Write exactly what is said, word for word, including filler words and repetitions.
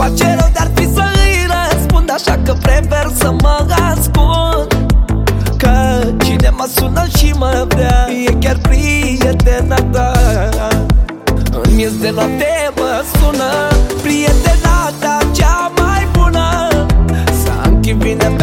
face rău de-ar fi să îi răspund, așa că prefer să mă ascund. Că cine mă sună și mă vrea e chiar prietena ta. În miez de noapte mă sună prietena ta cea mai bună. Să închid bine